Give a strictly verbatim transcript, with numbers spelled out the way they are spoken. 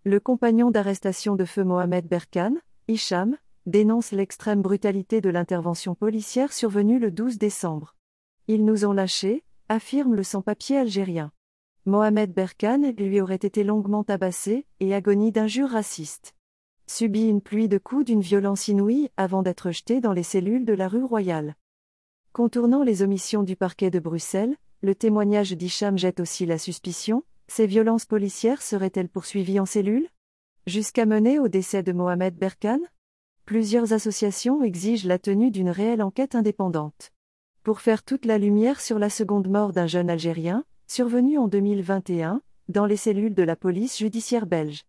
Le compagnon d'arrestation de feu Mohamed Berkane, Hicham, dénonce l'extrême brutalité de l'intervention policière survenue le douze décembre. Ils nous ont lâchés, affirme le sans-papier algérien. Mohamed Berkane lui aurait été longuement tabassé et agonie d'injures racistes. Subit une pluie de coups d'une violence inouïe avant d'être jeté dans les cellules de la rue Royale. Contournant les omissions du parquet de Bruxelles, le témoignage d'Hicham jette aussi la suspicion: ces violences policières seraient-elles poursuivies en cellule? Jusqu'à mener au décès de Mohamed Berkane? Plusieurs associations exigent la tenue d'une réelle enquête indépendante. Pour faire toute la lumière sur la seconde mort d'un jeune Algérien, survenue en deux mille vingt et un, dans les cellules de la police judiciaire belge.